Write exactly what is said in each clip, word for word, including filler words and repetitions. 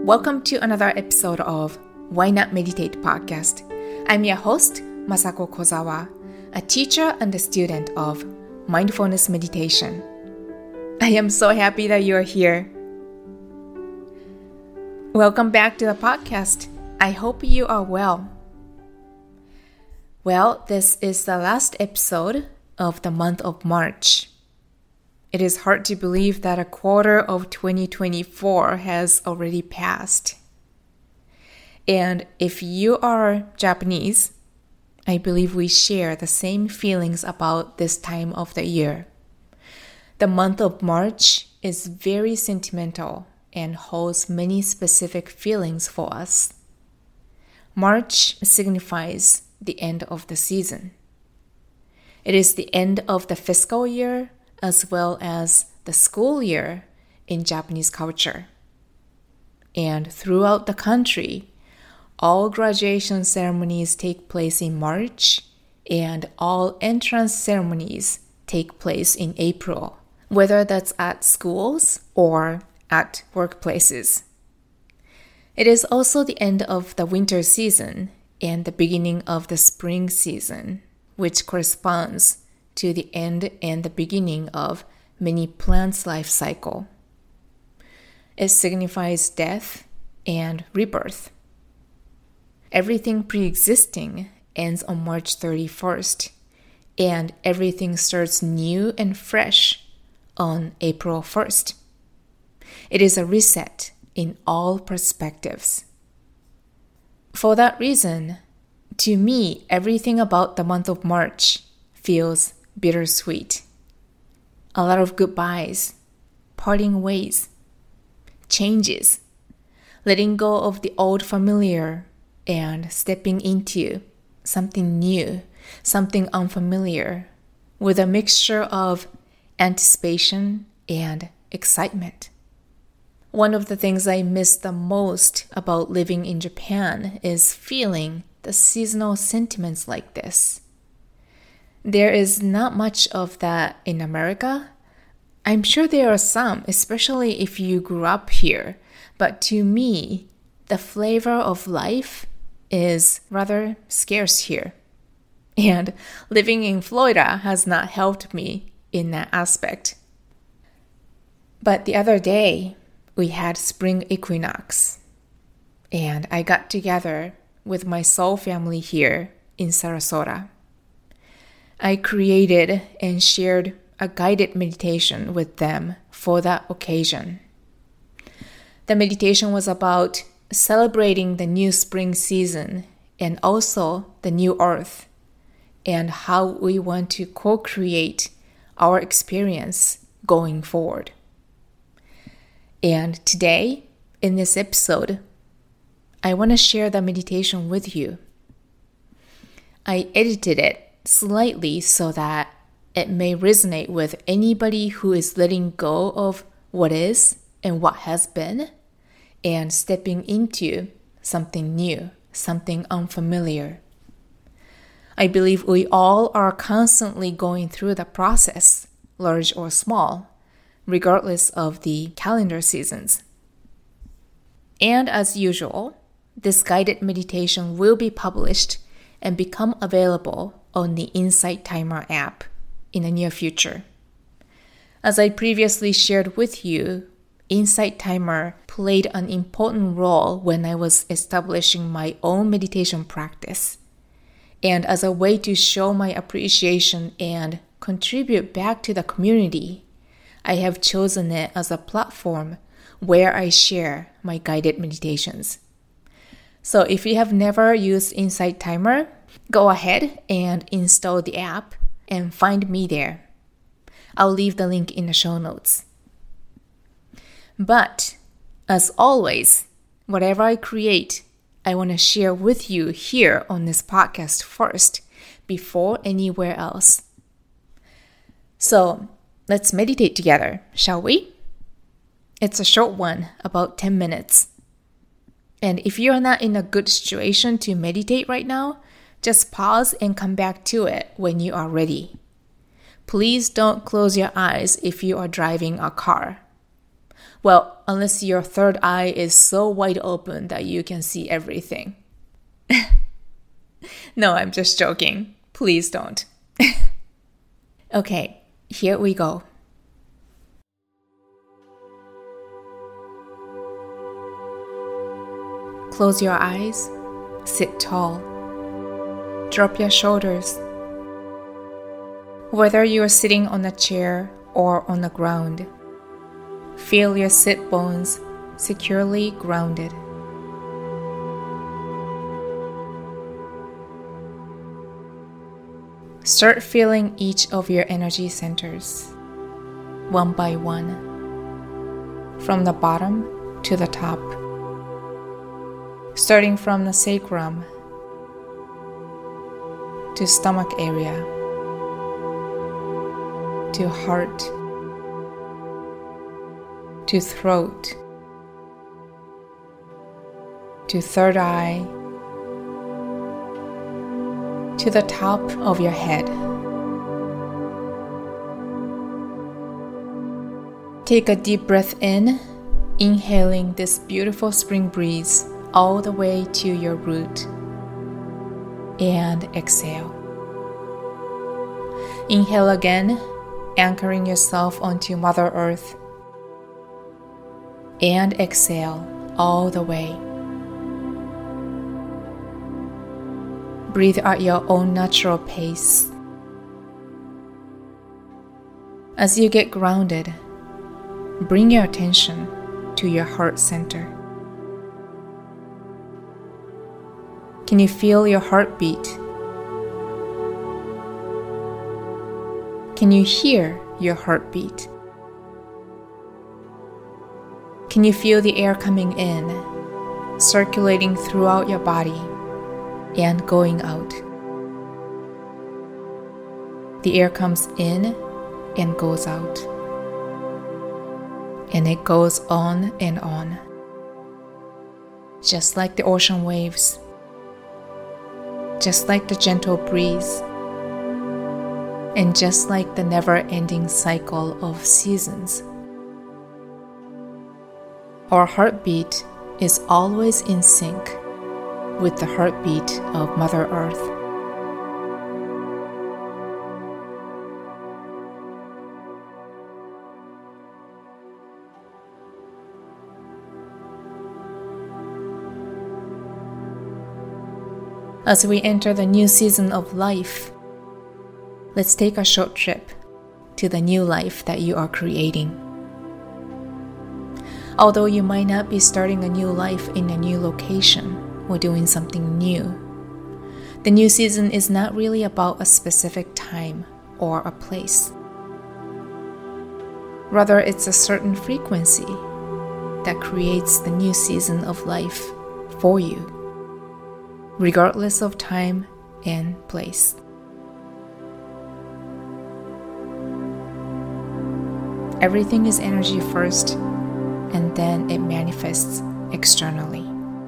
Welcome to another episode of Why Not Meditate podcast. I'm your host, Masako Kozawa, a teacher and a student of mindfulness meditation. I am so happy that you are here. Welcome back to the podcast. I hope you are well. Well, this is the last episode of the month of March. It is hard to believe that a quarter of twenty twenty-four has already passed. And if you are Japanese, I believe we share the same feelings about this time of the year. The month of March is very sentimental and holds many specific feelings for us. March signifies the end of the season. It is the end of the fiscal year as well as the school year in Japanese culture. And throughout the country, all graduation ceremonies take place in March and all entrance ceremonies take place in April, whether that's at schools or at workplaces. It is also the end of the winter season and the beginning of the spring season, which corresponds to the end and the beginning of many plants' life cycle. It signifies death and rebirth. Everything pre-existing ends on March thirty-first, and everything starts new and fresh on April first. It is a reset in all perspectives. For that reason, to me, everything about the month of March feels bittersweet. A lot of goodbyes, parting ways, changes, letting go of the old familiar and stepping into something new, something unfamiliar, with a mixture of anticipation and excitement. One of the things I miss the most about living in Japan is feeling the seasonal sentiments like this. There is not much of that in America. I'm sure there are some, especially if you grew up here. But to me, the flavor of life is rather scarce here. And living in Florida has not helped me in that aspect. But the other day, we had spring equinox. And I got together with my soul family here in Sarasota. I created and shared a guided meditation with them for that occasion. The meditation was about celebrating the new spring season and also the new earth and how we want to co-create our experience going forward. And today, in this episode, I want to share the meditation with you. I edited it slightly so that it may resonate with anybody who is letting go of what is and what has been and stepping into something new, something unfamiliar. I believe we all are constantly going through the process, large or small, regardless of the calendar seasons. And as usual, this guided meditation will be published and become available on the Insight Timer app in the near future. As I previously shared with you, Insight Timer played an important role when I was establishing my own meditation practice. And as a way to show my appreciation and contribute back to the community, I have chosen it as a platform where I share my guided meditations. So if you have never used Insight Timer, go ahead and install the app and find me there. I'll leave the link in the show notes. But, as always, whatever I create, I want to share with you here on this podcast first, before anywhere else. So, let's meditate together, shall we? It's a short one, about ten minutes. And if you're not in a good situation to meditate right now, just pause and come back to it when you are ready. Please don't close your eyes if you are driving a car. Well, unless your third eye is so wide open that you can see everything. No, I'm just joking. Please don't. Okay, here we go. Close your eyes, sit tall, drop your shoulders. Whether you are sitting on a chair or on the ground, feel your sit bones securely grounded. Start feeling each of your energy centers, one by one, from the bottom to the top, starting from the sacrum to stomach area, to heart, to throat, to third eye, to the top of your head. Take a deep breath in, inhaling this beautiful spring breeze all the way to your root, and exhale. Inhale again, anchoring yourself onto Mother Earth, and exhale all the way. Breathe at your own natural pace. As you get grounded, bring your attention to your heart center. Can you feel your heartbeat? Can you hear your heartbeat? Can you feel the air coming in, circulating throughout your body, and going out? The air comes in and goes out, and it goes on and on, just like the ocean waves, just like the gentle breeze, and just like the never-ending cycle of seasons. Our heartbeat is always in sync with the heartbeat of Mother Earth. As we enter the new season of life, let's take a short trip to the new life that you are creating. Although you might not be starting a new life in a new location or doing something new, the new season is not really about a specific time or a place. Rather, it's a certain frequency that creates the new season of life for you, regardless of time and place. Everything is energy first, and then it manifests externally.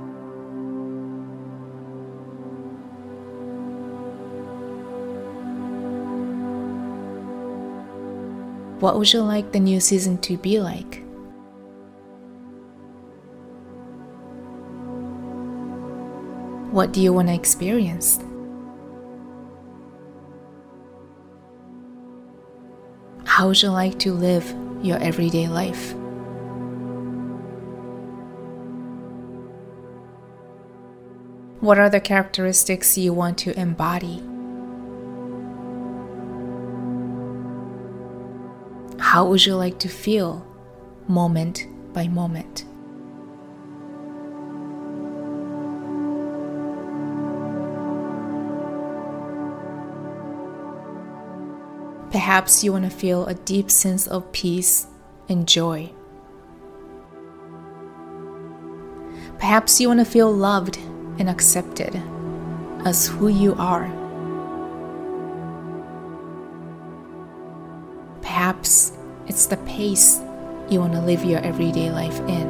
What would you like the new season to be like? What do you want to experience? How would you like to live your everyday life? What are the characteristics you want to embody? How would you like to feel moment by moment? Perhaps you want to feel a deep sense of peace and joy. Perhaps you want to feel loved and accepted as who you are. Perhaps it's the pace you want to live your everyday life in.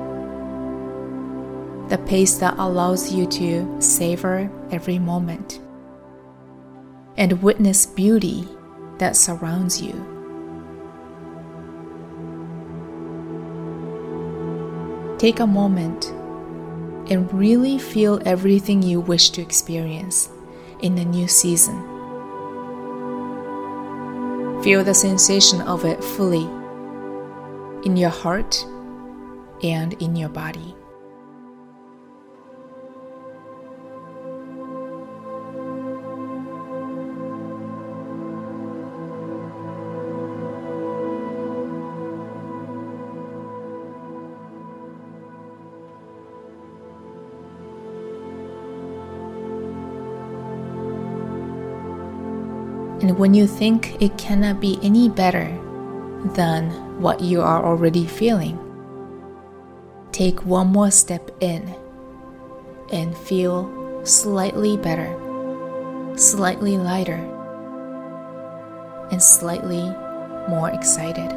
The pace that allows you to savor every moment and witness beauty that surrounds you. take a moment and really feel everything you wish to experience in the new season. Feel the sensation of it fully in your heart and in your body. And when you think it cannot be any better than what you are already feeling, take one more step in and feel slightly better, slightly lighter, and slightly more excited.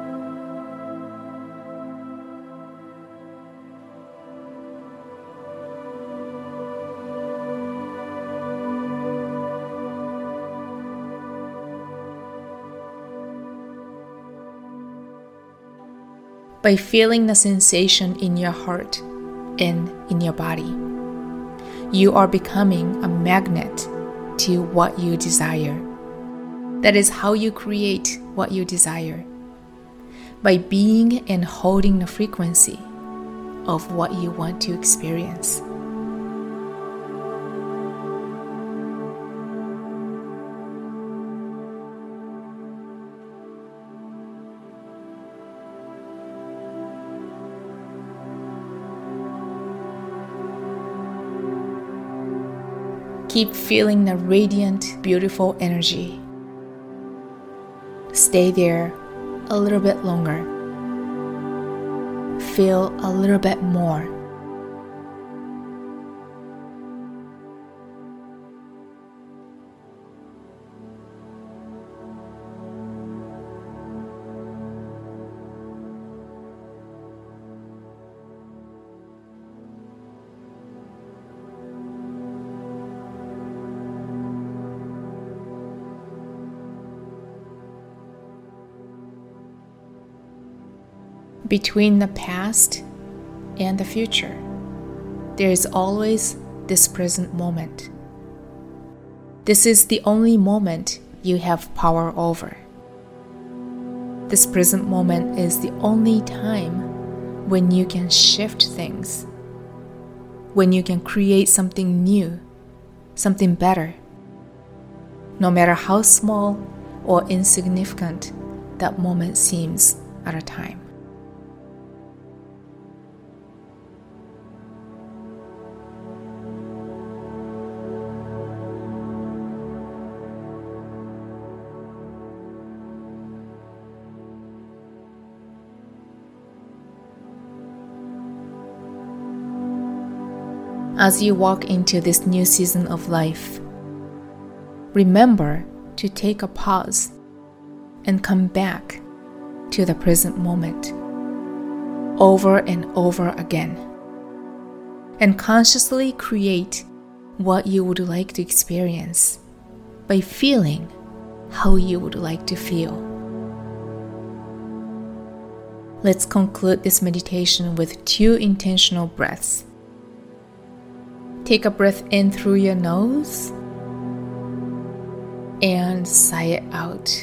By feeling the sensation in your heart and in your body, you are becoming a magnet to what you desire. That is how you create what you desire, by being and holding the frequency of what you want to experience. Keep feeling the radiant, beautiful energy. Stay there a little bit longer. Feel a little bit more. Between the past and the future, there is always this present moment. This is the only moment you have power over. This present moment is the only time when you can shift things, when you can create something new, something better, no matter how small or insignificant that moment seems at a time. As you walk into this new season of life, remember to take a pause and come back to the present moment over and over again, and consciously create what you would like to experience by feeling how you would like to feel. Let's conclude this meditation with two intentional breaths. Take a breath in through your nose and sigh it out.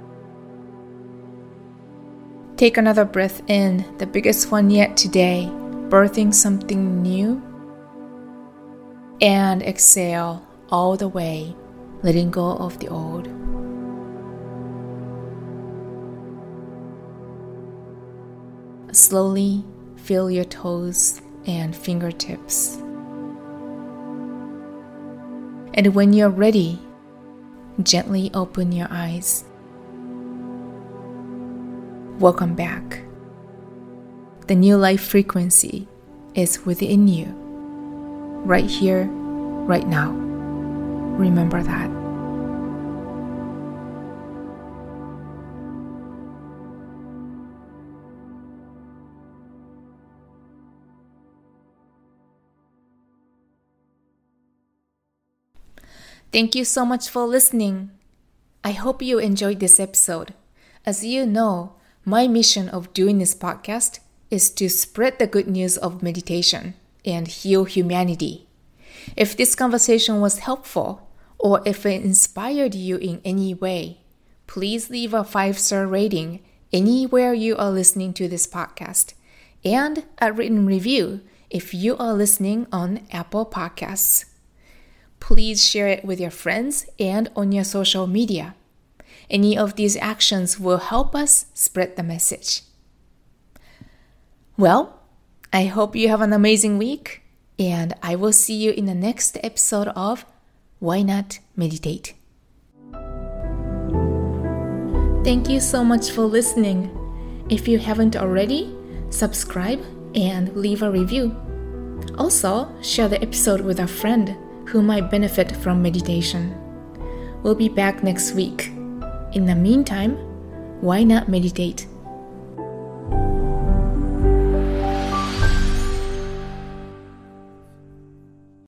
Take another breath in, the biggest one yet today, birthing something new. And exhale all the way, letting go of the old. Slowly feel your toes and fingertips. And when you're ready, gently open your eyes. Welcome back. The new life frequency is within you, right here, right now. Remember that. Thank you so much for listening. I hope you enjoyed this episode. As you know, my mission of doing this podcast is to spread the good news of meditation and heal humanity. If this conversation was helpful, or if it inspired you in any way, please leave a five-star rating anywhere you are listening to this podcast, and a written review if you are listening on Apple Podcasts. Please share it with your friends and on your social media. Any of these actions will help us spread the message. Well, I hope you have an amazing week, and I will see you in the next episode of Why Not Meditate? Thank you so much for listening. If you haven't already, subscribe and leave a review. Also, share the episode with a friend who might benefit from meditation. We'll be back next week. In the meantime, why not meditate?